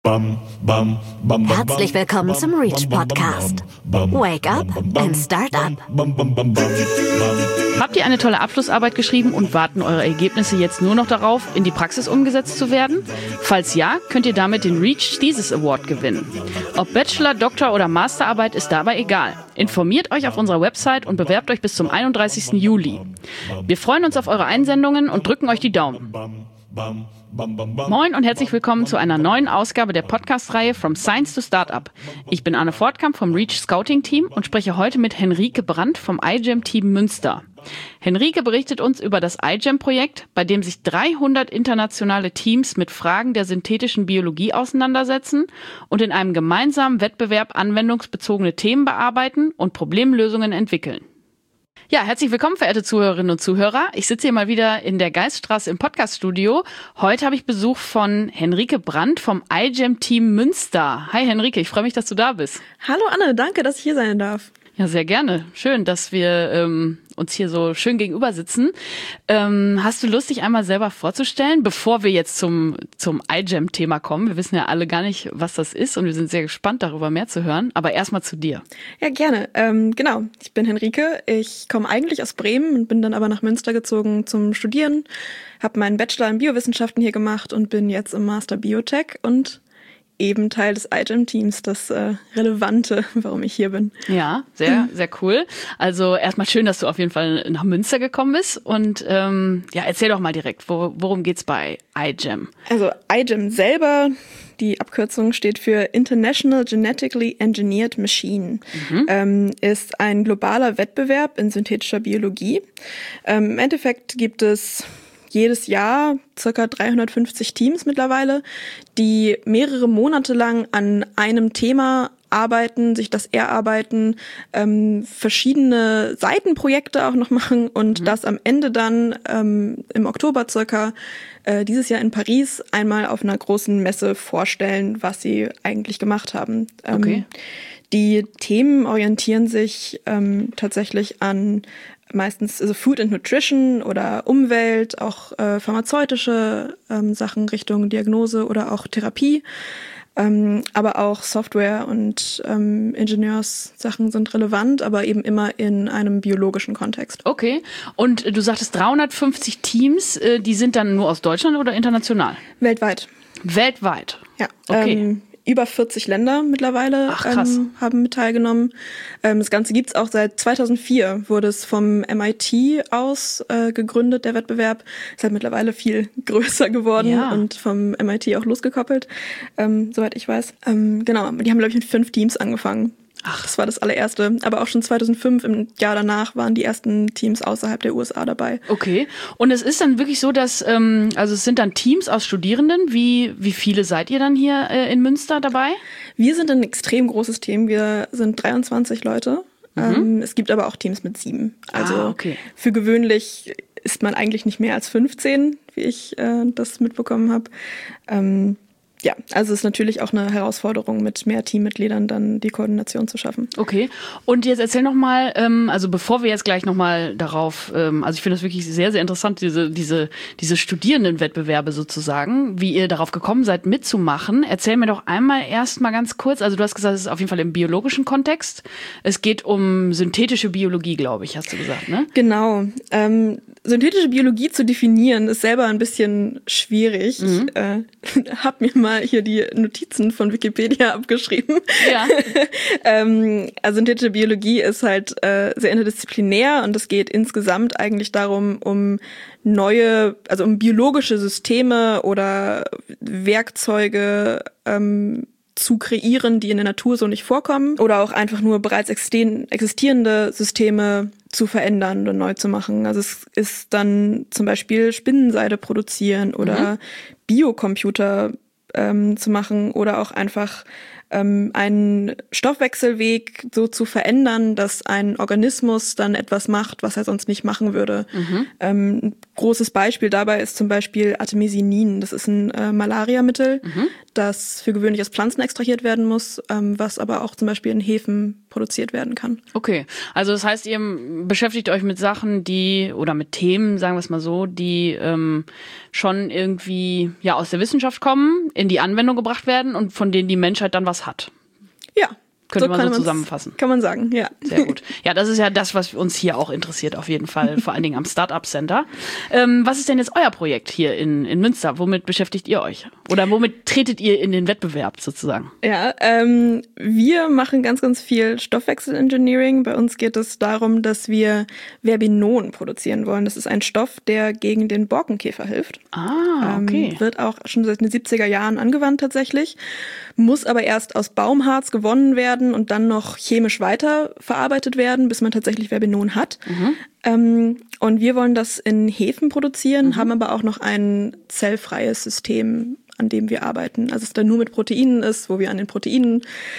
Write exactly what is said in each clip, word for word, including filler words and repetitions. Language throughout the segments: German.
Herzlich willkommen zum Reach Podcast. Wake up and start up. Habt ihr eine tolle Abschlussarbeit geschrieben und warten eure Ergebnisse jetzt nur noch darauf, in die Praxis umgesetzt zu werden? Falls ja, könnt ihr damit den Reach Thesis Award gewinnen. Ob Bachelor, Doktor- oder Masterarbeit ist dabei egal. Informiert euch auf unserer Website und bewerbt euch bis zum einunddreißigsten Juli. Wir freuen uns auf eure Einsendungen und drücken euch die Daumen. Moin und herzlich willkommen zu einer neuen Ausgabe der Podcast-Reihe From Science to Startup. Ich bin Anne Fortkamp vom Reach Scouting Team und spreche heute mit Henrike Brandt vom iGEM-Team Münster. Henrike berichtet uns über das iGEM-Projekt, bei dem sich dreihundert internationale Teams mit Fragen der synthetischen Biologie auseinandersetzen und in einem gemeinsamen Wettbewerb anwendungsbezogene Themen bearbeiten und Problemlösungen entwickeln. Ja, herzlich willkommen, verehrte Zuhörerinnen und Zuhörer. Ich sitze hier mal wieder in der Geiststraße im Podcaststudio. Heute habe ich Besuch von Henrike Brandt vom iGEM-Team Münster. Hi Henrike, ich freue mich, dass du da bist. Hallo Anne, danke, dass ich hier sein darf. Ja, sehr gerne. Schön, dass wir ähm, uns hier so schön gegenüber sitzen. Ähm, hast du Lust, dich einmal selber vorzustellen, bevor wir jetzt zum zum iGEM-Thema kommen? Wir wissen ja alle gar nicht, was das ist und wir sind sehr gespannt, darüber mehr zu hören. Aber erstmal zu dir. Ja, gerne. Ähm, genau, ich bin Henrike. Ich komme eigentlich aus Bremen und bin dann aber nach Münster gezogen zum Studieren. Habe meinen Bachelor in Biowissenschaften hier gemacht und bin jetzt im Master Biotech und eben Teil des iGEM-Teams, das äh, Relevante, warum ich hier bin. Ja, sehr, sehr cool. Also erstmal schön, dass du auf jeden Fall nach Münster gekommen bist. Und ähm, ja, erzähl doch mal direkt, wo, worum geht's bei iGEM? Also iGEM selber, die Abkürzung steht für International Genetically Engineered Machine, mhm. ähm, ist ein globaler Wettbewerb in synthetischer Biologie. Ähm, im Endeffekt gibt es jedes Jahr circa dreihundertfünfzig Teams mittlerweile, die mehrere Monate lang an einem Thema arbeiten, sich das erarbeiten, ähm, verschiedene Seitenprojekte auch noch machen und mhm. das am Ende dann ähm, im Oktober circa äh, dieses Jahr in Paris einmal auf einer großen Messe vorstellen, was sie eigentlich gemacht haben. Ähm, okay. Die Themen orientieren sich ähm, tatsächlich an meistens also Food and Nutrition oder Umwelt, auch äh, pharmazeutische ähm, Sachen Richtung Diagnose oder auch Therapie. Ähm, aber auch Software und ähm, Ingenieurssachen sind relevant, aber eben immer in einem biologischen Kontext. Okay. Und du sagtest dreihundertfünfzig Teams, äh, die sind dann nur aus Deutschland oder international? Weltweit. Weltweit? Ja. Okay. Ähm, Über vierzig Länder mittlerweile Ach, krass. ähm, haben mit teilgenommen. Ähm, das Ganze gibt's auch seit zweitausendvier, wurde es vom M I T aus äh, gegründet, der Wettbewerb. Ist halt mittlerweile viel größer geworden ja. und vom M I T auch losgekoppelt, ähm, soweit ich weiß. Ähm, genau, die haben, glaube ich, mit fünf Teams angefangen. Ach, das war das allererste. Aber auch schon zweitausendfünf, im Jahr danach, waren die ersten Teams außerhalb der U S A dabei. Okay. Und es ist dann wirklich so, dass, ähm, also es sind dann Teams aus Studierenden. Wie, wie viele seid ihr dann hier äh, in Münster dabei? Wir sind ein extrem großes Team. Wir sind dreiundzwanzig Leute. Mhm. Ähm, es gibt aber auch Teams mit sieben. Also ah, okay. Für gewöhnlich ist man eigentlich nicht mehr als fünfzehn, wie ich äh, das mitbekommen habe. Ähm, Ja, also es ist natürlich auch eine Herausforderung, mit mehr Teammitgliedern dann die Koordination zu schaffen. Okay. Und jetzt erzähl noch mal, ähm, also bevor wir jetzt gleich noch mal darauf, ähm, also ich finde das wirklich sehr, sehr interessant, diese diese diese Studierendenwettbewerbe sozusagen, wie ihr darauf gekommen seid, mitzumachen. Erzähl mir doch einmal erst mal ganz kurz, also du hast gesagt, es ist auf jeden Fall im biologischen Kontext. Es geht um synthetische Biologie, glaube ich, hast du gesagt, ne? Genau. Ähm, synthetische Biologie zu definieren, ist selber ein bisschen schwierig. Mhm. Ich äh, hab mir mal hier die Notizen von Wikipedia abgeschrieben. Ja. ähm, also synthetische Biologie ist halt äh, sehr interdisziplinär und es geht insgesamt eigentlich darum, um neue, also um biologische Systeme oder Werkzeuge ähm, zu kreieren, die in der Natur so nicht vorkommen oder auch einfach nur bereits existierende Systeme zu verändern oder neu zu machen. Also es ist dann zum Beispiel Spinnenseide produzieren oder mhm. Biocomputer ähm, zu machen oder auch einfach ähm, einen Stoffwechselweg so zu verändern, dass ein Organismus dann etwas macht, was er sonst nicht machen würde. Mhm. Ähm, ein großes Beispiel dabei ist zum Beispiel Artemisinin. Das ist ein äh, Malariamittel, mhm. das für gewöhnlich aus Pflanzen extrahiert werden muss, ähm, was aber auch zum Beispiel in Hefen produziert werden kann. Okay, also das heißt, ihr beschäftigt euch mit Sachen, die, oder mit Themen, sagen wir es mal so, die ähm, schon irgendwie ja aus der Wissenschaft kommen, in die Anwendung gebracht werden und von denen die Menschheit dann was hat. Ja. Könnte so man so zusammenfassen. Kann man sagen, ja. Sehr gut. Ja, das ist ja das, was uns hier auch interessiert, auf jeden Fall, vor allen Dingen am Startup Center. Ähm, was ist denn jetzt euer Projekt hier in, in Münster? Womit beschäftigt ihr euch? Oder womit tretet ihr in den Wettbewerb sozusagen? Ja, ähm, wir machen ganz, ganz viel Stoffwechselengineering. Bei uns geht es darum, dass wir Verbinon produzieren wollen. Das ist ein Stoff, der gegen den Borkenkäfer hilft. Ah, okay. Ähm, wird auch schon seit den siebziger Jahren angewandt tatsächlich. Muss aber erst aus Baumharz gewonnen werden und dann noch chemisch weiterverarbeitet werden, bis man tatsächlich Verbinon hat. Mhm. Ähm, und wir wollen das in Hefen produzieren, mhm. haben aber auch noch ein zellfreies System, an dem wir arbeiten. Also es dann nur mit Proteinen ist, wo wir an den Proteinen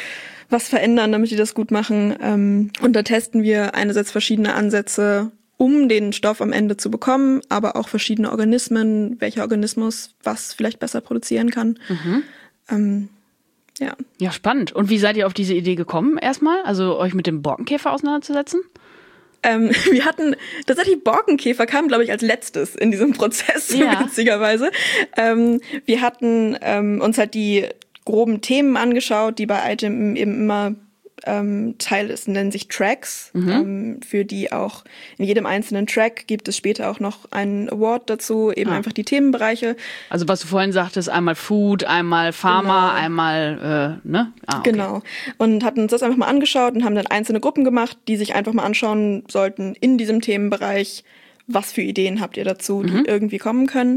was verändern, damit die das gut machen. Ähm, und da testen wir einerseits verschiedene Ansätze, um den Stoff am Ende zu bekommen, aber auch verschiedene Organismen, welcher Organismus was vielleicht besser produzieren kann. Mhm. Ähm, Ja. Ja, spannend. Und wie seid ihr auf diese Idee gekommen erstmal? Also euch mit dem Borkenkäfer auseinanderzusetzen? Ähm, wir hatten tatsächlich Borkenkäfer kam, glaube ich, als letztes in diesem Prozess, ja. witzigerweise. Ähm, wir hatten ähm, uns halt die groben Themen angeschaut, die bei iGEM eben immer ähm, Teil ist, nennen sich Tracks, mhm. ähm, für die auch in jedem einzelnen Track gibt es später auch noch einen Award dazu, eben ah. einfach die Themenbereiche. Also was du vorhin sagtest, einmal Food, einmal Pharma, genau. einmal, äh, ne? Ah, okay. Genau. Und hatten uns das einfach mal angeschaut und haben dann einzelne Gruppen gemacht, die sich einfach mal anschauen sollten in diesem Themenbereich, was für Ideen habt ihr dazu, die mhm. irgendwie kommen können.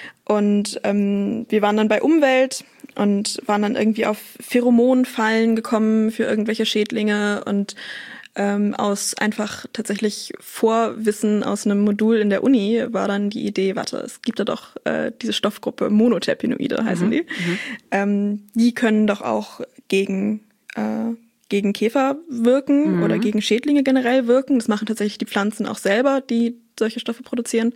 Und ähm, wir waren dann bei Umwelt und waren dann irgendwie auf Pheromonfallen gekommen für irgendwelche Schädlinge und ähm, aus einfach tatsächlich Vorwissen aus einem Modul in der Uni war dann die Idee, warte, es gibt da doch äh, diese Stoffgruppe Monoterpenoide, heißen mhm. die. Mhm. Ähm, die können doch auch gegen äh, gegen Käfer wirken mhm. oder gegen Schädlinge generell wirken. Das machen tatsächlich die Pflanzen auch selber, die solche Stoffe produzieren.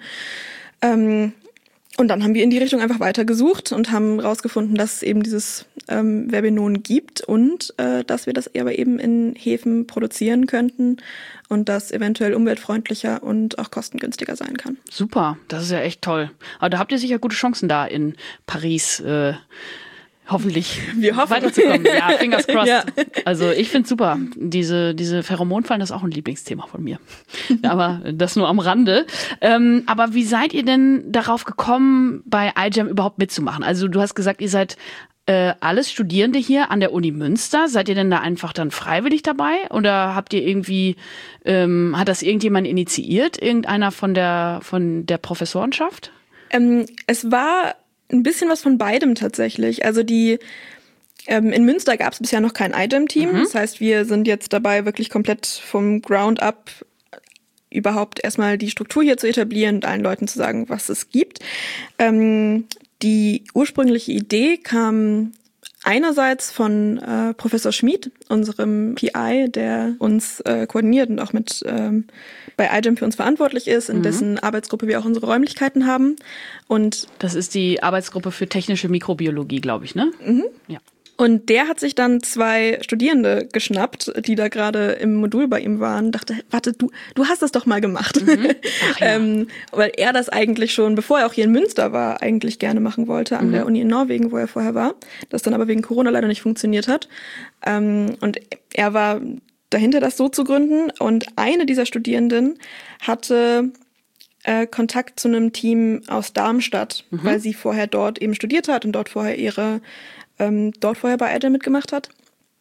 Ähm, Und dann haben wir in die Richtung einfach weiter gesucht und haben rausgefunden, dass es eben dieses ähm, Verbinon gibt und äh, dass wir das aber eben in Hefen produzieren könnten und das eventuell umweltfreundlicher und auch kostengünstiger sein kann. Super, das ist ja echt toll. Aber da habt ihr sicher gute Chancen da in Paris, äh, hoffentlich wir hoffen. weiterzukommen. Ja, fingers crossed. Ja. Also ich find's super. Diese, diese Pheromonfallen, das ist auch ein Lieblingsthema von mir. Aber das nur am Rande. Ähm, aber wie seid ihr denn darauf gekommen, bei iGEM überhaupt mitzumachen? Also du hast gesagt, ihr seid äh, alles Studierende hier an der Uni Münster. Seid ihr denn da einfach dann freiwillig dabei? Oder habt ihr irgendwie, ähm, hat das irgendjemand initiiert? Irgendeiner von der, von der Professorenschaft? Ähm, es war ein bisschen was von beidem tatsächlich. Also die ähm, in Münster gab es bisher noch kein iGEM-Team. Mhm. Das heißt, wir sind jetzt dabei, wirklich komplett vom Ground up überhaupt erstmal die Struktur hier zu etablieren und allen Leuten zu sagen, was es gibt. Ähm, die ursprüngliche Idee kam einerseits von äh, Professor Schmid, unserem P I, der uns äh, koordiniert und auch mit ähm, bei iGEM für uns verantwortlich ist, in mhm. dessen Arbeitsgruppe wir auch unsere Räumlichkeiten haben. Und das ist die Arbeitsgruppe für technische Mikrobiologie, glaube ich, ne? Mhm. Ja. Und der hat sich dann zwei Studierende geschnappt, die da gerade im Modul bei ihm waren, dachte, warte, du, du hast das doch mal gemacht. Mhm. Ach, ja. ähm, weil er das eigentlich schon, bevor er auch hier in Münster war, eigentlich gerne machen wollte, an mhm. der Uni in Norwegen, wo er vorher war, das dann aber wegen Corona leider nicht funktioniert hat. Ähm, und er war dahinter, das so zu gründen. Und eine dieser Studierenden hatte äh, Kontakt zu einem Team aus Darmstadt, mhm. weil sie vorher dort eben studiert hat und dort vorher ihre ähm, dort vorher bei iGEM mitgemacht hat.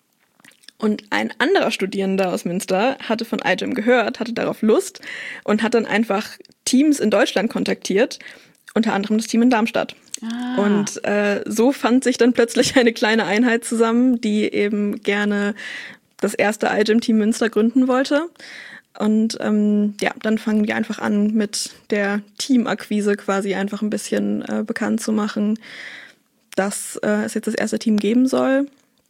Und ein anderer Studierender aus Münster hatte von iGEM gehört, hatte darauf Lust und hat dann einfach Teams in Deutschland kontaktiert, unter anderem das Team in Darmstadt. Ah. Und äh, so fand sich dann plötzlich eine kleine Einheit zusammen, die eben gerne das erste iGEM-Team Münster gründen wollte. Und ähm, ja, dann fangen wir einfach an, mit der Teamakquise quasi einfach ein bisschen äh, bekannt zu machen, dass äh, es jetzt das erste Team geben soll.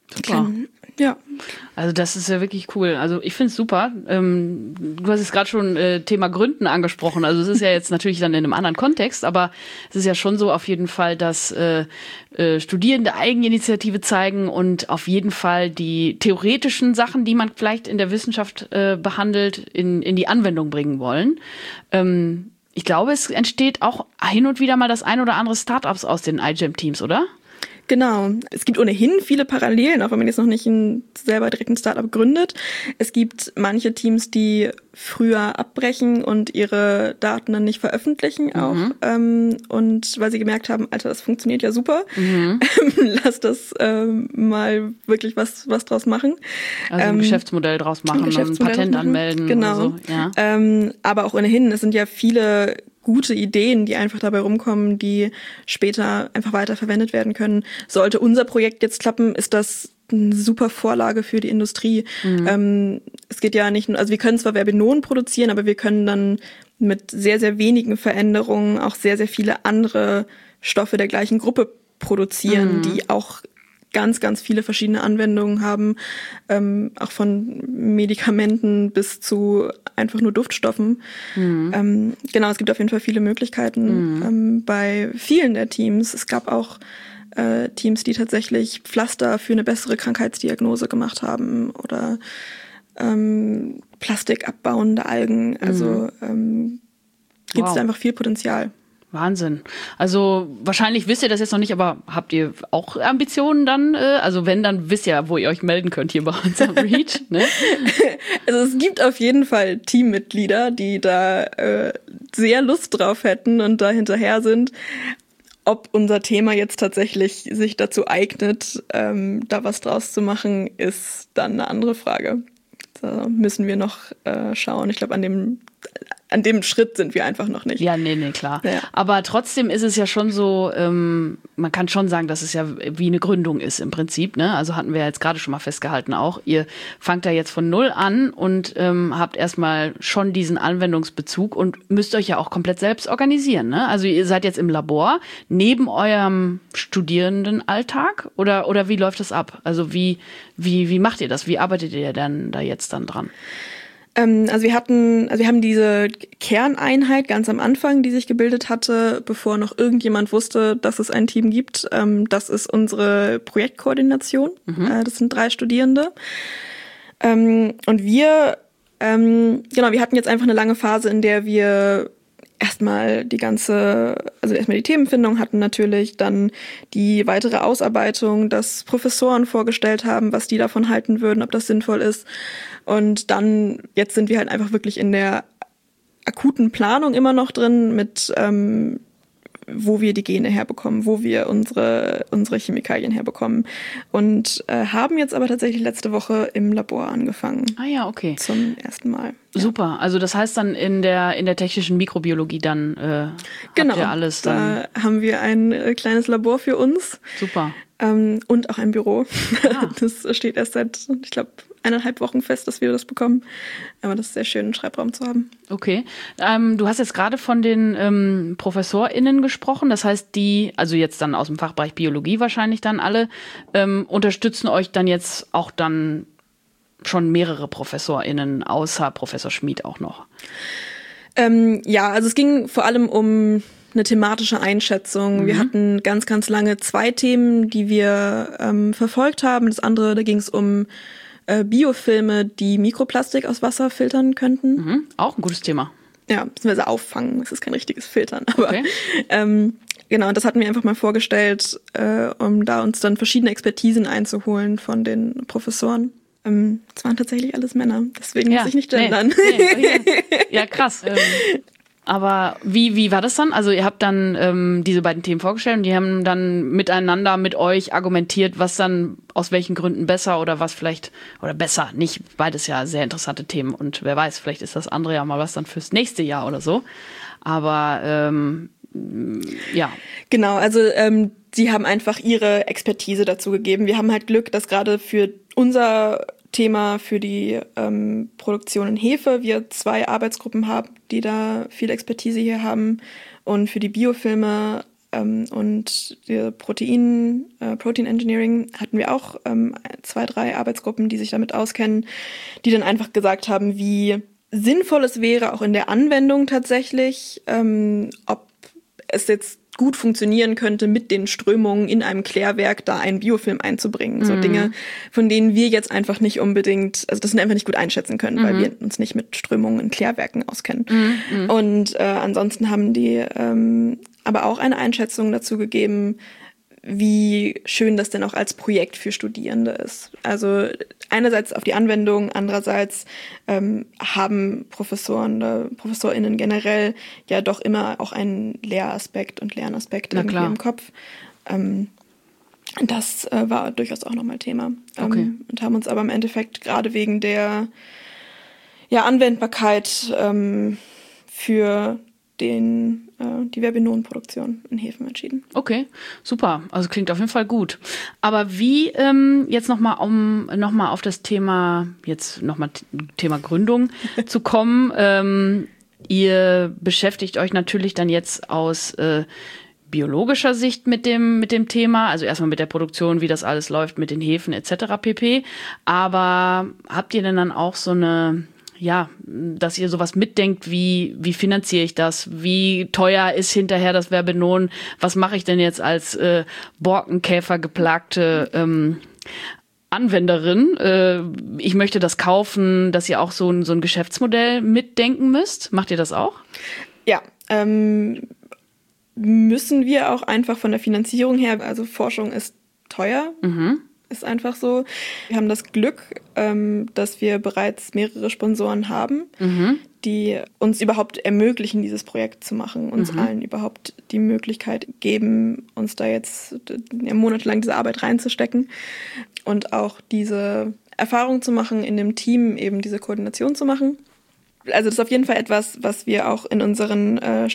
Super. Ja. Also das ist ja wirklich cool. Also ich finde es super. Ähm, du hast jetzt gerade schon äh, Thema Gründen angesprochen. Also es ist ja jetzt natürlich dann in einem anderen Kontext, aber es ist ja schon so auf jeden Fall, dass äh, äh, Studierende Eigeninitiative zeigen und auf jeden Fall die theoretischen Sachen, die man vielleicht in der Wissenschaft äh, behandelt, in, in die Anwendung bringen wollen. Ähm, ich glaube, es entsteht auch hin und wieder mal das ein oder andere Startups aus den iGEM-Teams, oder? Genau. Es gibt ohnehin viele Parallelen, auch wenn man jetzt noch nicht ein, selber direkt ein Startup gründet. Es gibt manche Teams, die früher abbrechen und ihre Daten dann nicht veröffentlichen auch. Mhm. Ähm, und weil sie gemerkt haben, Alter, das funktioniert ja super. Mhm. Lass das ähm, mal wirklich was was draus machen. Also ein ähm, Geschäftsmodell draus machen und ein Patent anmelden. Genau. Oder so. Ja. Ähm, aber auch ohnehin, es sind ja viele gute Ideen, die einfach dabei rumkommen, die später einfach weiter verwendet werden können. Sollte unser Projekt jetzt klappen, ist das eine super Vorlage für die Industrie. Mhm. Ähm, es geht ja nicht nur, also wir können zwar Verbinonen produzieren, aber wir können dann mit sehr, sehr wenigen Veränderungen auch sehr, sehr viele andere Stoffe der gleichen Gruppe produzieren, mhm. die auch ganz, ganz viele verschiedene Anwendungen haben, ähm, auch von Medikamenten bis zu einfach nur Duftstoffen. Mhm. Ähm, genau, es gibt auf jeden Fall viele Möglichkeiten mhm. ähm, bei vielen der Teams. Es gab auch äh, Teams, die tatsächlich Pflaster für eine bessere Krankheitsdiagnose gemacht haben oder ähm, plastikabbauende Algen. Also mhm. ähm, gibt es wow. da einfach viel Potenzial. Wahnsinn. Also wahrscheinlich wisst ihr das jetzt noch nicht, aber habt ihr auch Ambitionen dann? Äh, also wenn, dann wisst ihr, wo ihr euch melden könnt hier bei uns am Reach. Ne? Also es gibt auf jeden Fall Teammitglieder, die da äh, sehr Lust drauf hätten und da hinterher sind. Ob unser Thema jetzt tatsächlich sich dazu eignet, ähm, da was draus zu machen, ist dann eine andere Frage. Da müssen wir noch äh, schauen. Ich glaube, an dem An dem Schritt sind wir einfach noch nicht. Ja, nee, nee, klar. Ja. Aber trotzdem ist es ja schon so, ähm, man kann schon sagen, dass es ja wie eine Gründung ist im Prinzip. Ne? Also hatten wir ja jetzt gerade schon mal festgehalten auch. Ihr fangt da jetzt von null an und ähm, habt erstmal schon diesen Anwendungsbezug und müsst euch ja auch komplett selbst organisieren. Ne? Also ihr seid jetzt im Labor neben eurem Studierendenalltag oder oder wie läuft das ab? Also wie wie wie macht ihr das? Wie arbeitet ihr denn da jetzt dann dran? Also wir hatten, also wir haben diese Kerneinheit ganz am Anfang, die sich gebildet hatte, bevor noch irgendjemand wusste, dass es ein Team gibt. Das ist unsere Projektkoordination. Mhm. Das sind drei Studierende. Und wir, genau, wir hatten jetzt einfach eine lange Phase, in der wir erstmal die ganze, also erstmal die Themenfindung hatten natürlich, dann die weitere Ausarbeitung, dass Professoren vorgestellt haben, was die davon halten würden, ob das sinnvoll ist. Und dann, jetzt sind wir halt einfach wirklich in der akuten Planung immer noch drin mit, ähm, wo wir die Gene herbekommen, wo wir unsere unsere Chemikalien herbekommen. Und äh, haben jetzt aber tatsächlich letzte Woche im Labor angefangen. Ah ja, okay. Zum ersten Mal. Ja. Super. Also das heißt dann in der in der technischen Mikrobiologie dann äh, genau, habt ihr alles dann. Da haben wir ein äh, kleines Labor für uns. Super. Ähm, und auch ein Büro. Ah. Das steht erst seit, ich glaube, eineinhalb Wochen fest, dass wir das bekommen. Aber das ist sehr schön, einen Schreibraum zu haben. Okay. Ähm, du hast jetzt gerade von den ähm, ProfessorInnen gesprochen. Das heißt, die, also jetzt dann aus dem Fachbereich Biologie wahrscheinlich dann alle, ähm, unterstützen euch dann jetzt auch dann schon mehrere ProfessorInnen, außer Professor Schmid auch noch? Ähm, ja, also es ging vor allem um eine thematische Einschätzung. Mhm. Wir hatten ganz, ganz lange zwei Themen, die wir ähm, verfolgt haben. Das andere, da ging es um äh, Biofilme, die Mikroplastik aus Wasser filtern könnten. Mhm. Auch ein gutes Thema. Ja, beziehungsweise auffangen. Es ist kein richtiges Filtern. Aber okay. ähm, genau, das hatten wir einfach mal vorgestellt, äh, um da uns dann verschiedene Expertisen einzuholen von den Professoren. Ähm, das waren tatsächlich alles Männer, deswegen ja, muss ich nicht gendern. Nee, nee, okay. Ja, krass. Ähm, aber wie wie war das dann? Also ihr habt dann ähm, diese beiden Themen vorgestellt und die haben dann miteinander mit euch argumentiert, was dann aus welchen Gründen besser oder was vielleicht, oder besser, nicht, beides ja sehr interessante Themen und wer weiß, vielleicht ist das andere ja mal was dann fürs nächste Jahr oder so. Aber ähm, ja. Genau, also ähm, sie haben einfach ihre Expertise dazu gegeben. Wir haben halt Glück, dass gerade für unser Thema, für die ähm, Produktion in Hefe, wir zwei Arbeitsgruppen haben, die da viel Expertise hier haben. Und für die Biofilme ähm, und die Protein, äh, Protein Engineering hatten wir auch ähm, zwei, drei Arbeitsgruppen, die sich damit auskennen, die dann einfach gesagt haben, wie sinnvoll es wäre, auch in der Anwendung tatsächlich, ähm, ob es jetzt gut funktionieren könnte, mit den Strömungen in einem Klärwerk da einen Biofilm einzubringen. Mhm. So Dinge, von denen wir jetzt einfach nicht unbedingt, also das wir einfach nicht gut einschätzen können, mhm. weil wir uns nicht mit Strömungen in Klärwerken auskennen. Mhm. Und äh, ansonsten haben die ähm, aber auch eine Einschätzung dazu gegeben, wie schön das denn auch als Projekt für Studierende ist. Also einerseits auf die Anwendung, andererseits ähm, haben Professoren oder ProfessorInnen generell ja doch immer auch einen Lehraspekt und Lernaspekt Na irgendwie klar. im Kopf. Ähm, das äh, war durchaus auch nochmal Thema. Okay. Ähm, und haben uns aber im Endeffekt gerade wegen der ja, Anwendbarkeit ähm, für den, äh, die Verbinonenproduktion in Hefen entschieden. Okay, super. Also klingt auf jeden Fall gut. Aber wie ähm, jetzt nochmal, um nochmal auf das Thema, jetzt nochmal Thema Gründung zu kommen. Ähm, ihr beschäftigt euch natürlich dann jetzt aus äh, biologischer Sicht mit dem, mit dem Thema, also erstmal mit der Produktion, wie das alles läuft, mit den Hefen et cetera pp. Aber habt ihr denn dann auch so eine, ja, dass ihr sowas mitdenkt, wie, wie finanziere ich das? Wie teuer ist hinterher das Verbenon? Was mache ich denn jetzt als äh, Borkenkäfer geplagte ähm, Anwenderin? Äh, ich möchte das kaufen, dass ihr auch so ein, so ein Geschäftsmodell mitdenken müsst. Macht ihr das auch? Ja, ähm, müssen wir auch einfach von der Finanzierung her, also Forschung ist teuer. Mhm. Ist einfach so. Wir haben das Glück, ähm, dass wir bereits mehrere Sponsoren haben, mhm. die uns überhaupt ermöglichen, dieses Projekt zu machen, uns mhm. allen überhaupt die Möglichkeit geben, uns da jetzt ja, monatelang diese Arbeit reinzustecken und auch diese Erfahrung zu machen, in dem Team eben diese Koordination zu machen. Also das ist auf jeden Fall etwas, was wir auch in unseren äh,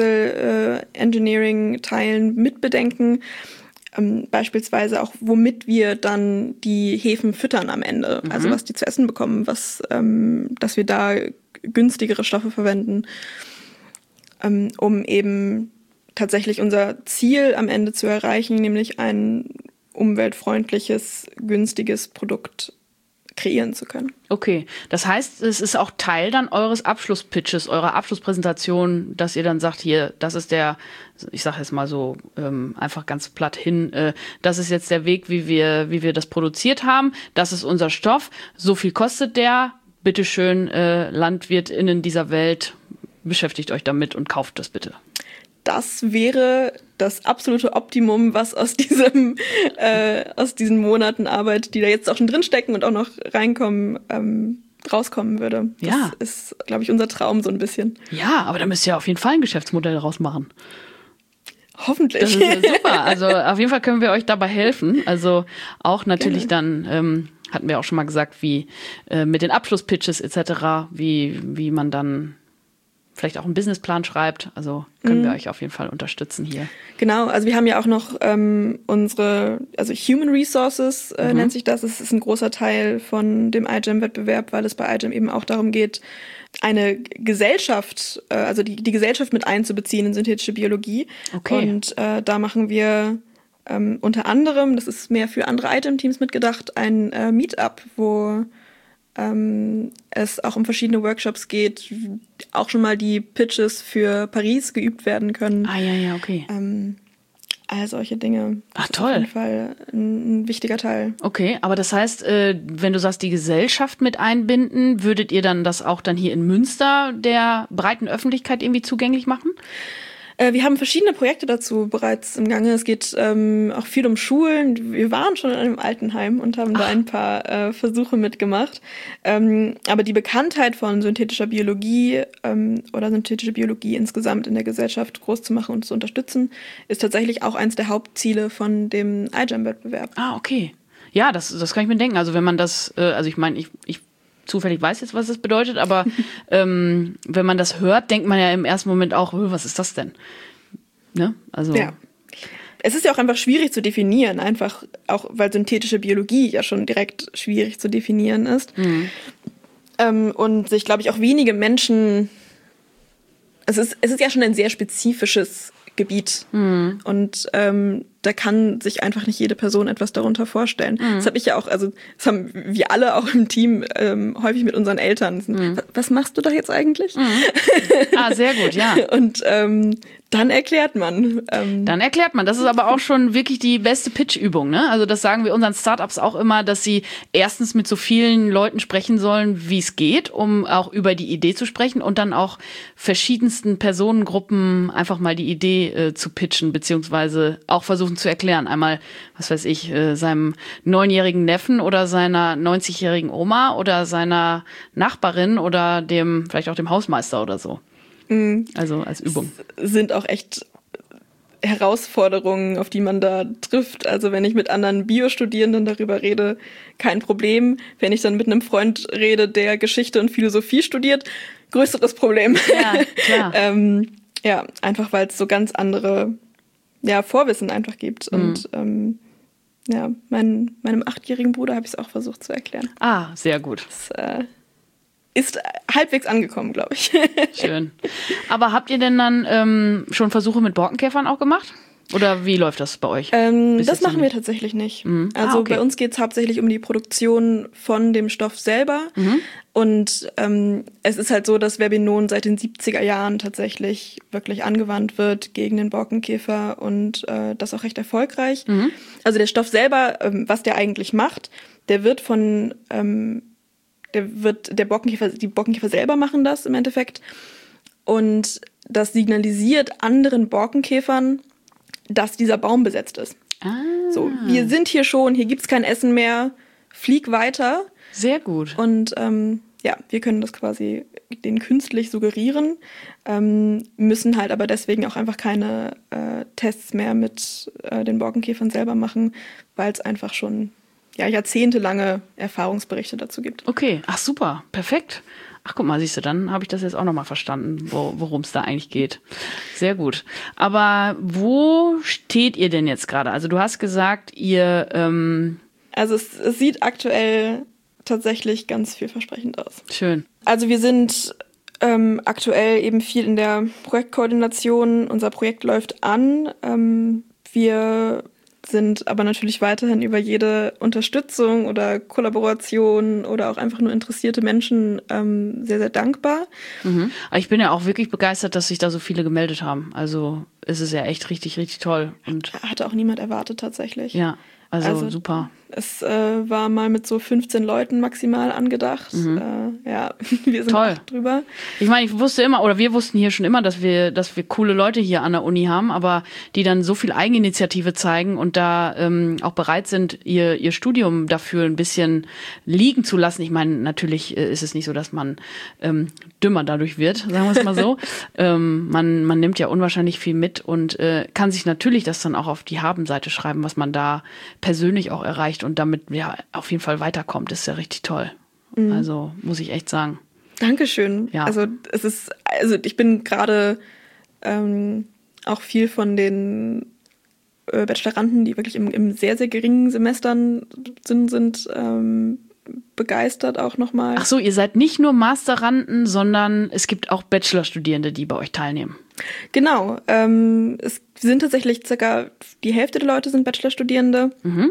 Stoffwechsel-Engineering-Teilen äh, mitbedenken. Ähm, beispielsweise auch, womit wir dann die Hefen füttern am Ende. Mhm. Also was die zu essen bekommen, was, ähm, dass wir da günstigere Stoffe verwenden, ähm, um eben tatsächlich unser Ziel am Ende zu erreichen, nämlich ein umweltfreundliches, günstiges Produkt kreieren zu können. Okay, das heißt, es ist auch Teil dann eures Abschlusspitches, eurer Abschlusspräsentation, dass ihr dann sagt, hier, das ist der, ich sage jetzt mal so ähm, einfach ganz platt hin, äh, das ist jetzt der Weg, wie wir, wie wir das produziert haben, das ist unser Stoff, so viel kostet der, bitteschön, äh, LandwirtInnen dieser Welt, beschäftigt euch damit und kauft das bitte. Das wäre das absolute Optimum, was aus diesem äh, aus diesen Monaten Arbeit, die da jetzt auch schon drinstecken und auch noch reinkommen, ähm, rauskommen würde. Das ja. ist, glaube ich, unser Traum so ein bisschen. Ja, aber da müsst ihr auf jeden Fall ein Geschäftsmodell rausmachen. Hoffentlich. Das ist ja super. Also auf jeden Fall können wir euch dabei helfen. Also auch natürlich Gerne. dann, ähm, hatten wir auch schon mal gesagt, wie äh, mit den Abschlusspitches et cetera, wie, wie man dann vielleicht auch einen Businessplan schreibt. Also können mhm. wir euch auf jeden Fall unterstützen hier. Genau, also wir haben ja auch noch ähm, unsere, also Human Resources äh, mhm. nennt sich das. Es ist ein großer Teil von dem I G E M-Wettbewerb, weil es bei I G E M eben auch darum geht, eine Gesellschaft, äh, also die, die Gesellschaft mit einzubeziehen in synthetische Biologie. Okay. Und äh, da machen wir ähm, unter anderem, das ist mehr für andere I G E M-Teams mitgedacht, ein äh, Meetup, wo ähm, es auch um verschiedene Workshops geht, auch schon mal die Pitches für Paris geübt werden können. Ah, ja, ja, okay. Ähm, all solche Dinge. Das Ach, toll. Ist auf jeden Fall ein, ein wichtiger Teil. Okay, aber das heißt, äh, wenn du sagst, die Gesellschaft mit einbinden, würdet ihr dann das auch dann hier in Münster der breiten Öffentlichkeit irgendwie zugänglich machen? Äh, wir haben verschiedene Projekte dazu bereits im Gange. Es geht ähm, auch viel um Schulen. Wir waren schon in einem Altenheim und haben Ach. da ein paar äh, Versuche mitgemacht. Ähm, aber die Bekanntheit von synthetischer Biologie ähm, oder synthetische Biologie insgesamt in der Gesellschaft groß zu machen und zu unterstützen, ist tatsächlich auch eins der Hauptziele von dem I G E M-Wettbewerb. Ah, okay. Ja, das, das kann ich mir denken. Also wenn man das, äh, also ich meine, ich, ich zufällig weiß jetzt, was das bedeutet, aber ähm, wenn man das hört, denkt man ja im ersten Moment auch, oh, was ist das denn? Ne? Also ja. Es ist ja auch einfach schwierig zu definieren, einfach auch, weil synthetische Biologie ja schon direkt schwierig zu definieren ist. Mhm. Ähm, und sich, glaube ich, auch wenige Menschen, es ist, es ist ja schon ein sehr spezifisches Gebiet. Mhm. Und ähm, da kann sich einfach nicht jede Person etwas darunter vorstellen. Mhm. Das habe ich ja auch, also das haben wir alle auch im Team ähm, häufig mit unseren Eltern. Mhm. Was machst du da jetzt eigentlich? Mhm. Ah, sehr gut, ja. Und ähm, dann erklärt man. Ähm, dann erklärt man. Das ist aber auch schon wirklich die beste Pitch-Übung, ne? Also das sagen wir unseren Startups auch immer, dass sie erstens mit so vielen Leuten sprechen sollen, wie es geht, um auch über die Idee zu sprechen und dann auch verschiedensten Personengruppen einfach mal die Idee äh, zu pitchen, beziehungsweise auch versuchen zu erklären. Einmal, was weiß ich, äh, seinem neunjährigen Neffen oder seiner neunzigjährigen Oma oder seiner Nachbarin oder dem, vielleicht auch dem Hausmeister oder so. Mhm. Also als Übung. Es sind auch echt Herausforderungen, auf die man da trifft. Also wenn ich mit anderen Biostudierenden darüber rede, kein Problem. Wenn ich dann mit einem Freund rede, der Geschichte und Philosophie studiert, größeres Problem. Ja, klar. ähm, ja, einfach weil es so ganz andere ja, Vorwissen einfach gibt. Mhm. Und ähm, ja, mein, meinem achtjährigen Bruder habe ich es auch versucht zu erklären. Ah, sehr gut. Das äh, ist halbwegs angekommen, glaube ich. Schön. Aber habt ihr denn dann ähm, schon Versuche mit Borkenkäfern auch gemacht? Oder wie läuft das bei euch? Ähm, das machen wir tatsächlich nicht. Mhm. Also ah, okay. Bei uns geht es hauptsächlich um die Produktion von dem Stoff selber. Mhm. Und ähm, es ist halt so, dass Verbenon seit den siebziger Jahren tatsächlich wirklich angewandt wird gegen den Borkenkäfer und äh, das auch recht erfolgreich. Mhm. Also der Stoff selber, ähm, was der eigentlich macht, der wird von ähm, der wird der Borkenkäfer, die Borkenkäfer selber machen das im Endeffekt. Und das signalisiert anderen Borkenkäfern, dass dieser Baum besetzt ist. Ah. So, wir sind hier schon, hier gibt's kein Essen mehr, flieg weiter. Sehr gut. Und ähm, ja, wir können das quasi denen künstlich suggerieren, ähm, müssen halt aber deswegen auch einfach keine äh, Tests mehr mit äh, den Borkenkäfern selber machen, weil es einfach schon ja, jahrzehntelange Erfahrungsberichte dazu gibt. Okay, ach super, perfekt. Ach guck mal, siehst du, dann habe ich das jetzt auch nochmal verstanden, wo, worum es da eigentlich geht. Sehr gut. Aber wo steht ihr denn jetzt gerade? Also du hast gesagt, ihr... Ähm also es, es sieht aktuell tatsächlich ganz vielversprechend aus. Schön. Also wir sind ähm, aktuell eben viel in der Projektkoordination. Unser Projekt läuft an. Ähm, wir... sind aber natürlich weiterhin über jede Unterstützung oder Kollaboration oder auch einfach nur interessierte Menschen ähm, sehr, sehr dankbar. Mhm. Aber ich bin ja auch wirklich begeistert, dass sich da so viele gemeldet haben. Also es ist ja echt richtig, richtig toll. Und hatte auch niemand erwartet tatsächlich. Ja, also, also super. Es äh, war mal mit so fünfzehn Leuten maximal angedacht. Mhm. Äh, ja, wir sind toll auch drüber. Ich meine, ich wusste immer, oder wir wussten hier schon immer, dass wir, dass wir coole Leute hier an der Uni haben, aber die dann so viel Eigeninitiative zeigen und da ähm, auch bereit sind, ihr, ihr Studium dafür ein bisschen liegen zu lassen. Ich meine, natürlich äh, ist es nicht so, dass man ähm, dümmer dadurch wird, sagen wir es mal so. ähm, man, man nimmt ja unwahrscheinlich viel mit und äh, kann sich natürlich das dann auch auf die Habenseite schreiben, was man da persönlich auch erreicht und damit ja auf jeden Fall weiterkommt. Das ist ja richtig toll. Mhm. Also muss ich echt sagen. Dankeschön. Ja. Also es ist, also ich bin gerade ähm, auch viel von den äh, Bacheloranden, die wirklich im, im sehr, sehr geringen Semestern sind, sind ähm, begeistert auch nochmal. Ach so, ihr seid nicht nur Masteranden, sondern es gibt auch Bachelorstudierende, die bei euch teilnehmen. Genau. Ähm, es sind tatsächlich circa die Hälfte der Leute sind Bachelorstudierende. Mhm.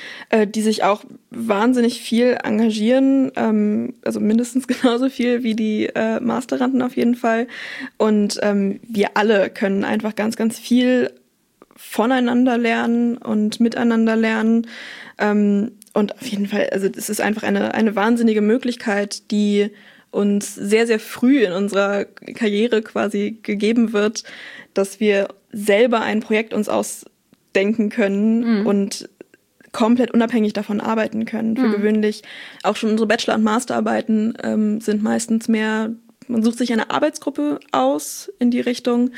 Die sich auch wahnsinnig viel engagieren, ähm, also mindestens genauso viel wie die äh, Masteranden auf jeden Fall. Und ähm, wir alle können einfach ganz, ganz viel voneinander lernen und miteinander lernen. Ähm, und auf jeden Fall, also es ist einfach eine, eine wahnsinnige Möglichkeit, die uns sehr, sehr früh in unserer Karriere quasi gegeben wird, dass wir selber ein Projekt uns ausdenken können mhm. und komplett unabhängig davon arbeiten können. Für mhm. gewöhnlich auch schon unsere Bachelor- und Masterarbeiten ähm, sind meistens mehr, man sucht sich eine Arbeitsgruppe aus in die Richtung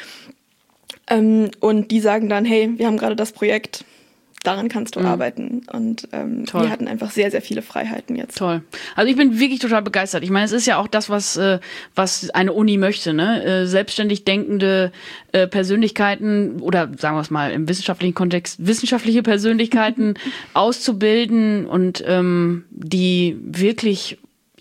ähm, und die sagen dann, hey, wir haben gerade das Projekt, daran kannst du mhm. arbeiten. Und ähm, wir hatten einfach sehr, sehr viele Freiheiten jetzt. Toll. Also ich bin wirklich total begeistert. Ich meine, es ist ja auch das, was äh, was eine Uni möchte, ne? Äh, selbstständig denkende äh, Persönlichkeiten oder sagen wir es mal im wissenschaftlichen Kontext, wissenschaftliche Persönlichkeiten auszubilden und ähm, die wirklich, ja,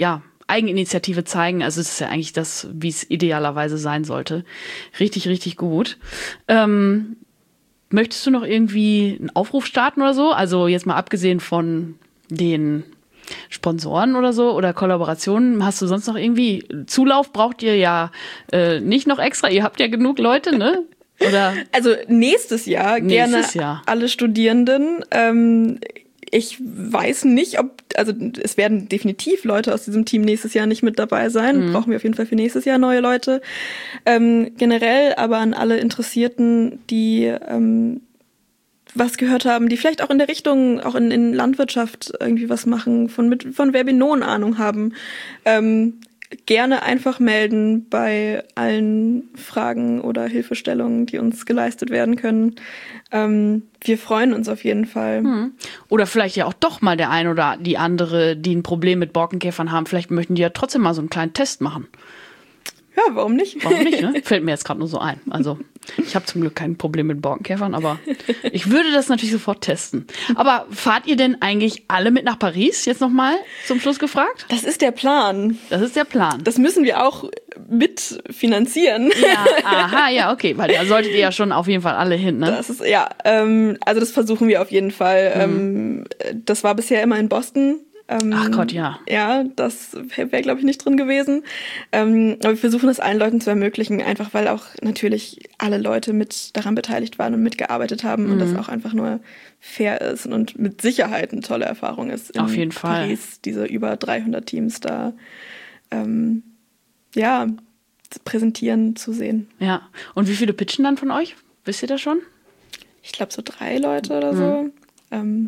Eigeninitiative zeigen. Also es ist ja eigentlich das, wie es idealerweise sein sollte. Richtig, richtig gut. Ähm, möchtest du noch irgendwie einen Aufruf starten oder so? Also jetzt mal abgesehen von den Sponsoren oder so oder Kollaborationen, hast du sonst noch irgendwie Zulauf? Braucht ihr ja äh, nicht noch extra? Ihr habt ja genug Leute, ne? Oder? Also nächstes Jahr nächstes gerne Jahr. alle Studierenden. Ähm, ich weiß nicht, ob, also es werden definitiv Leute aus diesem Team nächstes Jahr nicht mit dabei sein. Mhm. Brauchen wir auf jeden Fall für nächstes Jahr neue Leute. Ähm, generell aber an alle Interessierten, die ähm, was gehört haben, die vielleicht auch in der Richtung, auch in, in Landwirtschaft irgendwie was machen, von, mit, von Verbinon Ahnung haben, ähm, gerne einfach melden bei allen Fragen oder Hilfestellungen, die uns geleistet werden können. Ähm, wir freuen uns auf jeden Fall. Hm. Oder vielleicht ja auch doch mal der ein oder die andere, die ein Problem mit Borkenkäfern haben. Vielleicht möchten die ja trotzdem mal so einen kleinen Test machen. Ja, warum nicht? Warum nicht, ne? Fällt mir jetzt gerade nur so ein. Also ich habe zum Glück kein Problem mit Borkenkäfern, aber ich würde das natürlich sofort testen. Aber fahrt ihr denn eigentlich alle mit nach Paris? Jetzt nochmal zum Schluss gefragt? Das ist der Plan. Das ist der Plan. Das müssen wir auch mitfinanzieren. Ja, aha, ja, okay. Weil da solltet ihr ja schon auf jeden Fall alle hin, ne? Das ist, ja, ähm, also das versuchen wir auf jeden Fall. Mhm. Ähm, das war bisher immer in Boston. Ähm, Ach Gott, ja. Ja, das wäre, wär, glaube ich, nicht drin gewesen. Ähm, aber wir versuchen es allen Leuten zu ermöglichen, einfach weil auch natürlich alle Leute mit daran beteiligt waren und mitgearbeitet haben mhm. und das auch einfach nur fair ist und mit Sicherheit eine tolle Erfahrung ist. In Auf jeden Fall. Paris, diese über dreihundert Teams da, ähm, ja, präsentieren zu sehen. Ja. Und wie viele pitchen dann von euch? Wisst ihr das schon? Ich glaube so drei Leute oder so. Mhm. Ähm,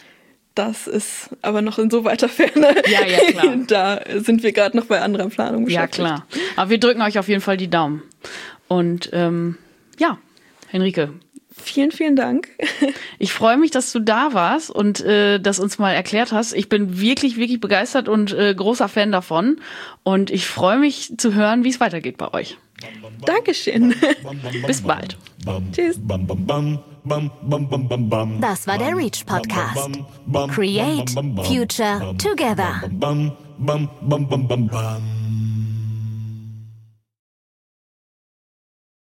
Das ist aber noch in so weiter Ferne. Ja, ja, klar. Da sind wir gerade noch bei anderer Planung beschäftigt. Ja, klar. Aber wir drücken euch auf jeden Fall die Daumen. Und ähm, ja, Henrike. Vielen, vielen Dank. Ich freue mich, dass du da warst und äh, das uns mal erklärt hast. Ich bin wirklich, wirklich begeistert und äh, großer Fan davon. Und ich freue mich zu hören, wie es weitergeht bei euch. Dankeschön. Bis bald. Tschüss. Das war der Reach Podcast. Create Future Together.